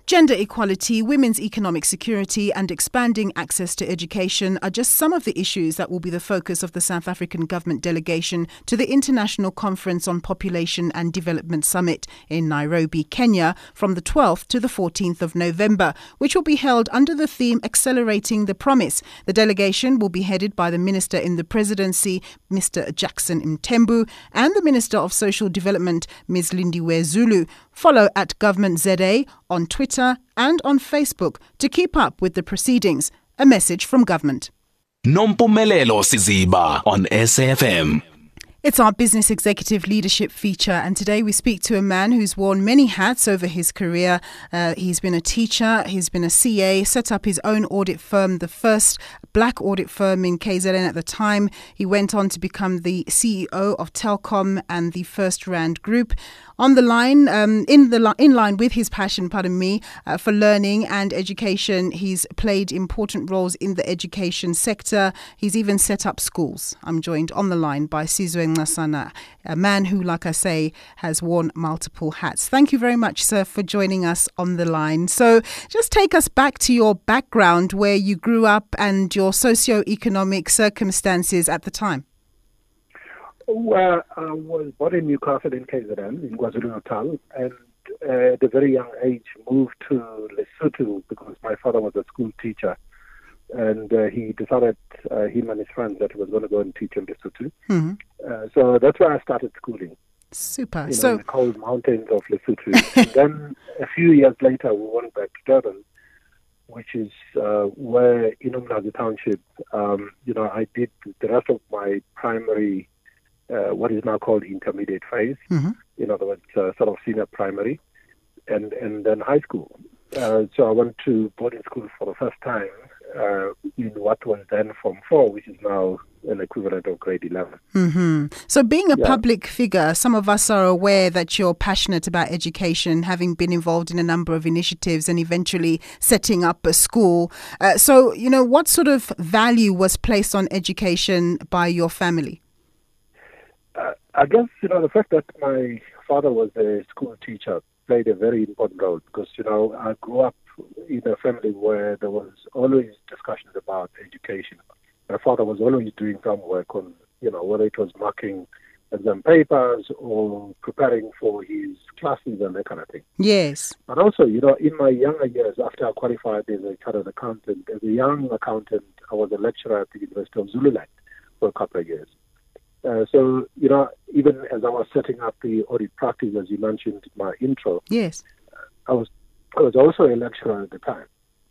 Gender equality, women's economic security and expanding access to education are just some of the issues that will be the focus of the South African government delegation to the International Conference on Population and Development Summit in Nairobi, Kenya from the 12th to the 14th of November, which will be held under the theme Accelerating the Promise. The delegation will be headed by the Minister in the Presidency, Mr. Jackson Mthembu, and the Minister of Social Development, Ms. Lindiwe Zulu. Follow at Government ZA on Twitter and on Facebook to keep up with the proceedings. A message from government. Nompumelelo Siziba on SAFM. It's our business executive leadership feature, and today we speak to a man who's worn many hats over his career. He's been a teacher, he's been a CA, set up his own audit firm, the first black audit firm in KZN at the time. He went on to become the CEO of Telkom and the First Rand Group. On the line, in line with his passion, for learning and education, he's played important roles in the education sector. He's even set up schools. I'm joined on the line by Sizwe Nxasana, a man who, like I say, has worn multiple hats. Thank you very much, sir, for joining us on the line. So just take us back to your background, where you grew up and your socio-economic circumstances at the time. Well, I was born in Newcastle in KZN, in KwaZulu-Natal, and at a very young age moved to Lesotho because my father was a school teacher. And he decided, him and his friends, that he was going to go and teach in Lesotho. Mm-hmm. So that's where I started schooling. Super. In the cold mountains of Lesotho. And then a few years later, we went back to Durban, which is where in Umlazi Township, I did the rest of my primary, what is now called intermediate phase. Mm-hmm. In other words, sort of senior primary, and then high school. So I went to boarding school for the first time in what was then Form 4, which is now an equivalent of grade 11. Mm-hmm. So being a public figure, some of us are aware that you're passionate about education, having been involved in a number of initiatives and eventually setting up a school. So, what sort of value was placed on education by your family? I guess, the fact that my father was a school teacher played a very important role because, I grew up in a family where there was always discussions about education. My father was always doing some work on, whether it was marking exam papers or preparing for his classes and that kind of thing. Yes. But also, in my younger years, after I qualified as a chartered accountant, as a young accountant, I was a lecturer at the University of Zululand for a couple of years. So, even as I was setting up the audit practice, as you mentioned in my intro, yes, I was also a lecturer at the time.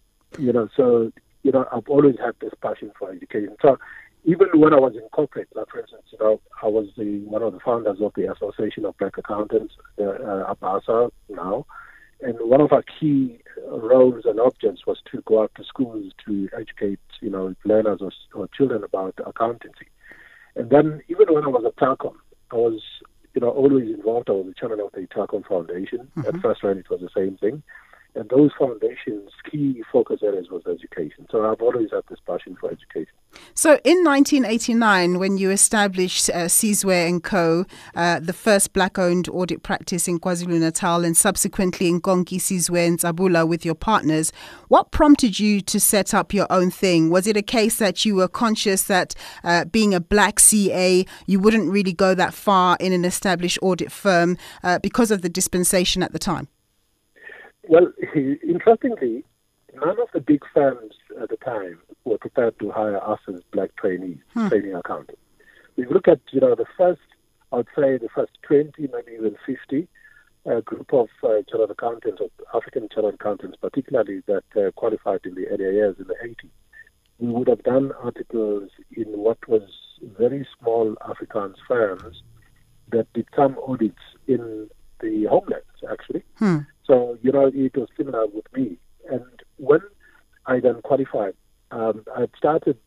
So, I've always had this passion for education. So, even when I was in corporate, like for instance, I was one of the founders of the Association of Black Accountants, ABASA now, and one of our key roles and objects was to go out to schools to educate, learners or children about accountancy. And then even when I was at Telkom, I was, always involved. I was the chairman of the Telkom Foundation. Mm-hmm. At First Rand, it was the same thing. And those foundations' key focus areas was education. So I've always had this passion for education. So in 1989, when you established Sizwe & Co., the first black-owned audit practice in KwaZulu-Natal and subsequently in Nkonki, Sizwe and Zabula with your partners, what prompted you to set up your own thing? Was it a case that you were conscious that being a black CA, you wouldn't really go that far in an established audit firm because of the dispensation at the time? Well, interestingly, none of the big firms at the time were prepared to hire us as black trainees, training accountants. We look at, the first 20, maybe even 50 group of chartered accountants, or African chartered accountants particularly, that qualified in the earlier years in the 80s. We would have done articles in what was very small Afrikaans firms that did some audits in the homelands, actually. So, it was similar with me. And when I then qualified, I started,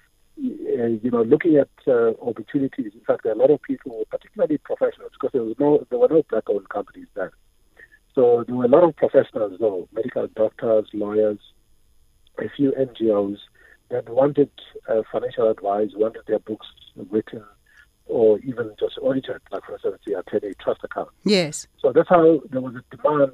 looking at opportunities. In fact, there are a lot of people, particularly professionals, because there were no black-owned companies then. So there were a lot of professionals, though, medical doctors, lawyers, a few NGOs that wanted financial advice, wanted their books written, or even just audited, like for instance, the attorney trust account. Yes. So that's how there was a demand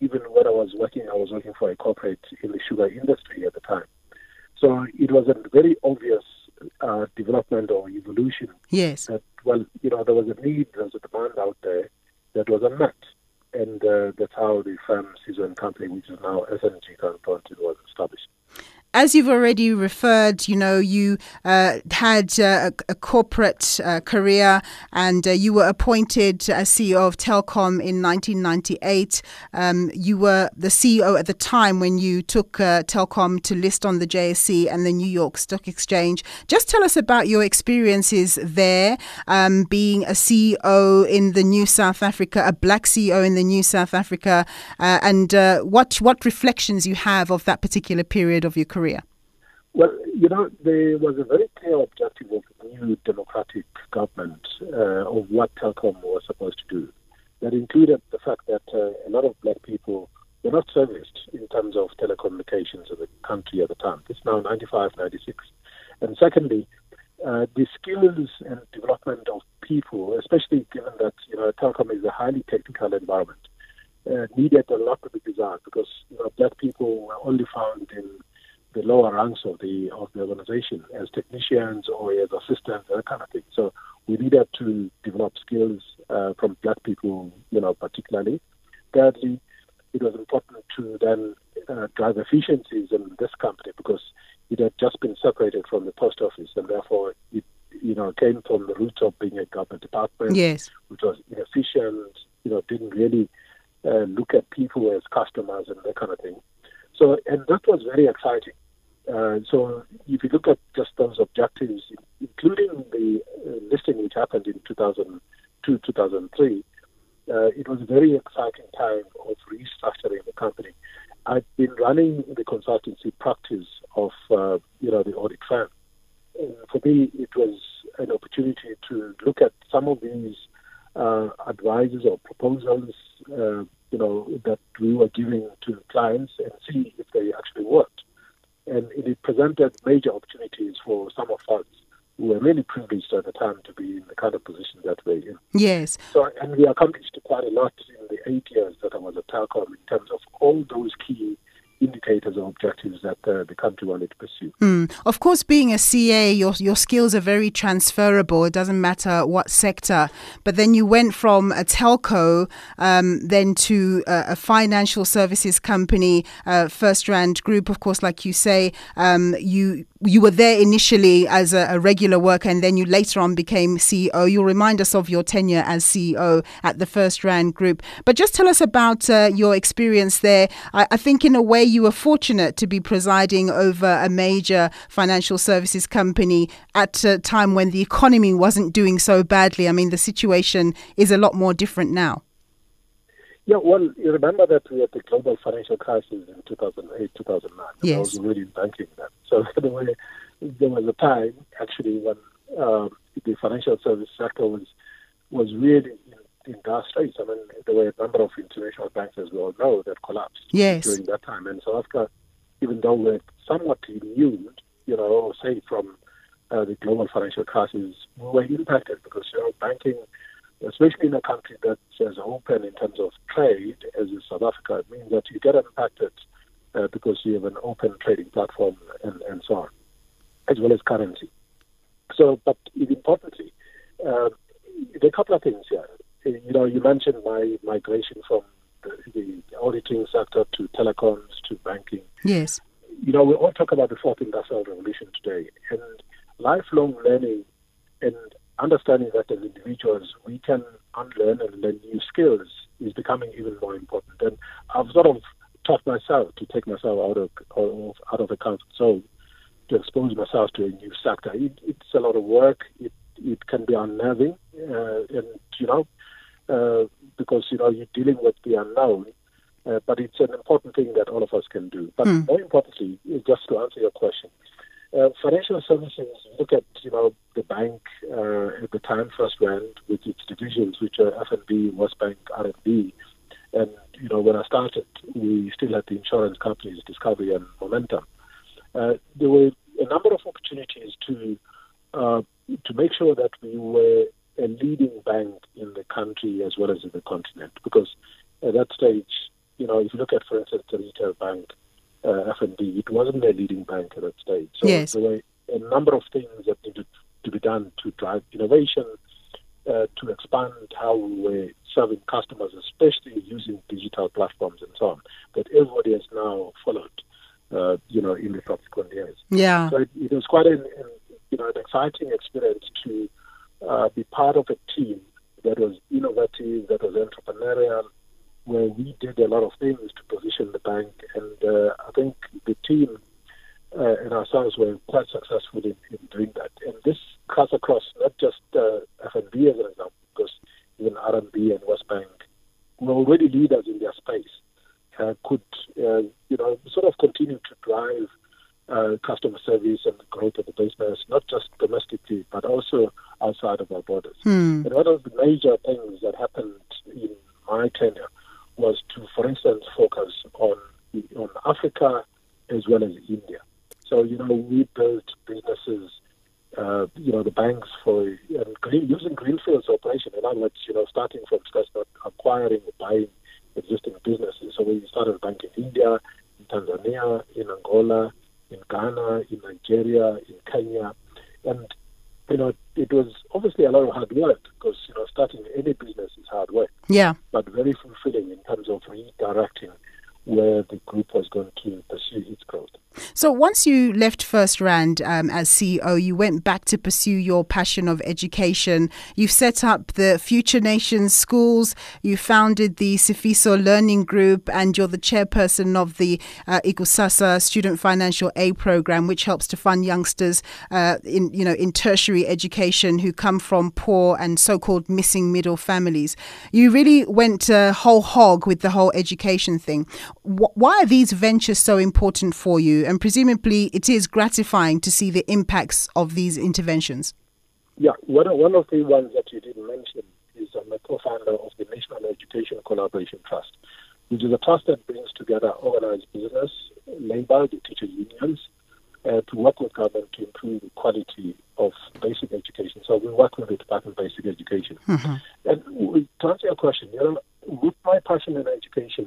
even when I was working for a corporate in the sugar industry at the time. So it was a very obvious development or evolution. Yes. That, well, there was a need, there was a demand out there that was unmet. And that's how the firm Sizwe & Company, which is now SNG Thornton, was established. As you've already referred, you had a corporate career, and you were appointed as CEO of Telkom in 1998. You were the CEO at the time when you took Telkom to list on the JSE and the New York Stock Exchange. Just tell us about your experiences there, being a CEO in the New South Africa, a black CEO in the New South Africa, and what reflections you have of that particular period of your career. Well, there was a very clear objective of the new democratic government of what Telkom was supposed to do. That included the fact that a lot of black people were not serviced in terms of telecommunications in the country at the time. It's now 95, 96. And secondly, the skills and development of people, especially given that Telkom is a highly technical environment, needed a lot to be desired because black people were only found in the lower ranks of the organization as technicians or as assistants, that kind of thing. So we needed to develop skills from black people, particularly. Thirdly, it was important to then drive efficiencies in this company because it had just been separated from the post office, and therefore it came from the roots of being a government department, yes, which was inefficient, didn't really look at people as customers and that kind of thing. So, and that was very exciting. So if you look at just those objectives, including the listing which happened in 2002, 2003, it was a very exciting time of restructuring the company. I've been running the consultancy practice of, the audit firm. And for me, it was an opportunity to look at some of these advices or proposals, that we were giving to clients and see if they actually worked. And it presented major opportunities for some of us who were really privileged at the time to be in the kind of position that we're in. Yes. So, and we accomplished quite a lot in the 8 years that I was at Telkom in terms of all those key indicators or objectives that the country wanted to pursue. Of course, being a CA, your skills are very transferable. It doesn't matter what sector. But then you went from a telco then to a financial services company, FirstRand Group, of course, like you say. You were there initially as a regular worker, and then you later on became CEO. You'll remind us of your tenure as CEO at the FirstRand Group. But just tell us about your experience there. I think in a way you were fortunate to be presiding over a major financial services company at a time when the economy wasn't doing so badly. I mean, the situation is a lot more different now. Yeah, well, you remember that we had the global financial crisis in 2008, 2009. Yes. I was already in banking then. So there was a time, actually, when the financial service sector was really in dire straits. I mean, there were a number of international banks, as we all know, that collapsed during that time. And South Africa, even though we're somewhat immune, say from the global financial crisis, we were impacted because, banking, especially in a country that's as open in terms of trade as in South Africa, it means that you get impacted because you have an open trading platform and so on, as well as currency. So, but importantly, there are a couple of things here. You mentioned my migration from the auditing sector to telecoms to banking. Yes. We all talk about the fourth industrial revolution today, and lifelong learning and understanding that as individuals we can unlearn and learn new skills is becoming even more important. And I've sort of taught myself to take myself out of the comfort zone, to expose myself to a new sector. It's a lot of work. It can be unnerving, because you're dealing with the unknown. But it's an important thing that all of us can do. But more importantly, just to answer your question, financial services, look at, the bank at the time, FirstRand, with its divisions, which are FNB, Westbank, RMB. And, when I started, we still had the insurance companies, Discovery and Momentum. There were a number of opportunities to make sure that we were a leading bank in the country as well as in the continent, because at that stage, if you look at, for instance, the retail bank, FNB, it wasn't a leading bank at that stage. So yes. there were a number of things that needed to be done to drive innovation, to expand how we were serving customers, especially using digital platforms and so on, that everybody has now followed, in the subsequent years. Yeah. So it was quite an exciting experience to be part of a team that was innovative, that was entrepreneurial, where we did a lot of things to position the bank. And I think the team and ourselves were quite successful in doing that. And this cuts across not just FNB as an example, because even RMB and Westbank were already leaders in their space, could sort of continue to drive customer service and the growth of the business, not just domestically, but also outside of our borders. And one of the major things that happened in my tenure was to, for instance, focus on Africa as well as India. So, we built businesses, the banks using greenfields operation. In other words, starting from scratch, not acquiring or buying existing businesses. So we started a bank in India, in Tanzania, in Angola, in Ghana, in Nigeria, in Kenya. And, it was obviously a lot of hard work because, starting any business is hard work. Yeah. But very fulfilling in terms of redirecting where the group was going to pursue its growth. So once you left First Rand as CEO, you went back to pursue your passion of education. You've set up the Future Nations schools. You founded the Sifiso Learning Group, and you're the chairperson of the Ikusasa Student Financial Aid Program, which helps to fund youngsters in tertiary education who come from poor and so-called missing middle families. You really went whole hog with the whole education thing. Why are these ventures so important for you? And presumably it is gratifying to see the impacts of these interventions. Yeah, one of the ones that you didn't mention is I'm a co-founder of the National Education Collaboration Trust, which is a trust that brings together organized business, labor, the teacher unions, to work with government to improve the quality of basic education. So we work with the Department of Basic Education. Mm-hmm. And to answer your question, with my passion in education,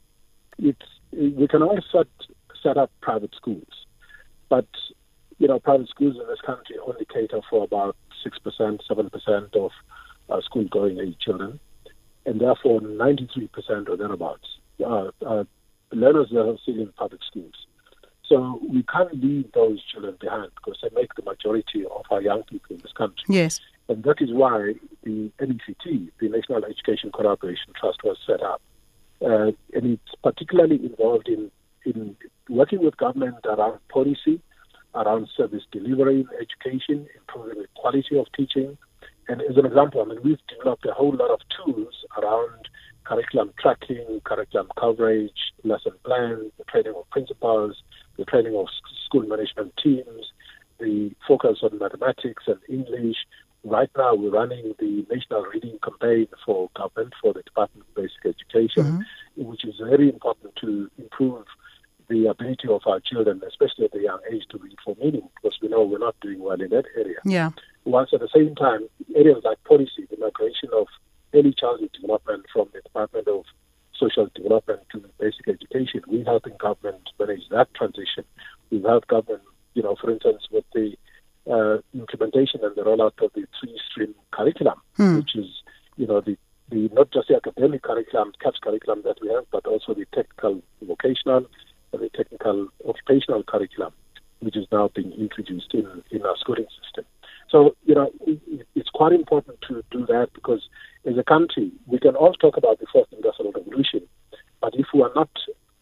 we can all set up private schools, but private schools in this country only cater for about 6%, 7% of school-going age children, and therefore 93% or thereabouts are learners that are still in public schools. So we can't leave those children behind because they make the majority of our young people in this country. Yes, and that is why the NECT, the National Education Collaboration Trust, was set up. And it's particularly involved in working with government around policy, around service delivery in education, improving the quality of teaching. And as an example, we've developed a whole lot of tools around curriculum tracking, curriculum coverage, lesson plans, the training of principals, the training of school management teams, the focus on mathematics and English. Right now, we're running the National Reading Campaign for government, for the Department of Basic Education, which is very important to improve the ability of our children, especially at a young age, to read for meaning, because we know we're not doing well in that area. Yeah. Whilst at the same time, areas like policy, the migration of early childhood development from the Department of Social Development to basic education, we're helping government manage that transition. We've helped government, for instance, with the implementation and the rollout of the 3-stream curriculum, which is, the not just the academic curriculum, CAPS curriculum that we have, but also the technical vocational and the technical occupational curriculum, which is now being introduced in our schooling system. So, it's quite important to do that because as a country, we can all talk about the fourth industrial revolution, but if we are not,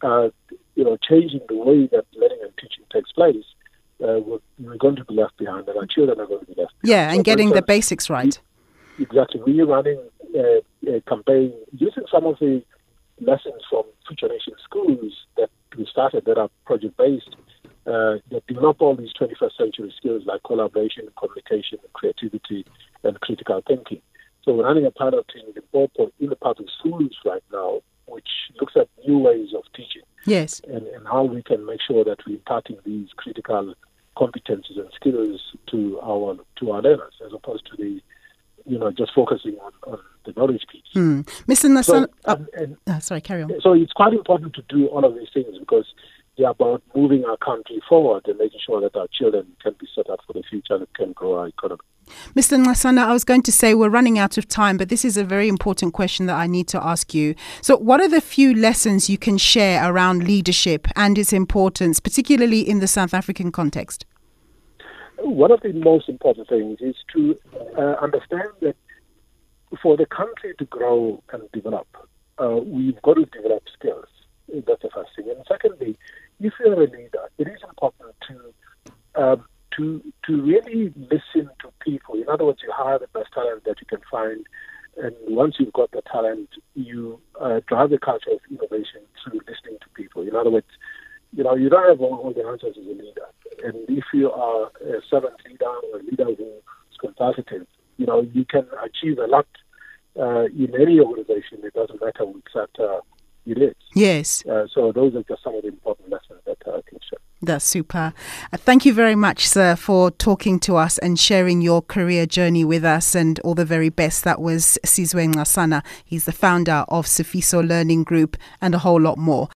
changing the way that learning and teaching takes place, we're going to be left behind, and our children are going to be left behind. Yeah, and getting the basics right. Exactly. We're running a campaign using some of the lessons from Future Nation schools that we started that are project-based, that develop all these 21st century skills like collaboration, communication, creativity, and critical thinking. So we're running a pilot in the public schools right now, which looks at new ways of teaching. Yes. And how we can make sure that we're imparting these critical competencies and skills to our learners, as opposed to just focusing on the knowledge piece. Mr. Nasana, sorry, carry on. So it's quite important to do all of these things because they're about moving our country forward and making sure that our children can be set up for the future and can grow our economy. Mr. Nasana, I was going to say we're running out of time, but this is a very important question that I need to ask you. So what are the few lessons you can share around leadership and its importance, particularly in the South African context? One of the most important things is to understand that for the country to grow and develop, we've got to develop skills. That's the first thing. And secondly, if you're a leader, it is important to really listen to people. In other words, you hire the best talent that you can find, and once you've got the talent, you drive the culture of innovation through listening to people. In other words, you don't have all the answers as a leader. And if you are a servant leader or a leader who's consultative, you can achieve a lot in any organization. It doesn't matter which sector it is. Yes. So those are just some of the important lessons that I can share. That's super. Thank you very much, sir, for talking to us and sharing your career journey with us, and all the very best. That was Sizwe Nxasana. He's the founder of Sifiso Learning Group and a whole lot more.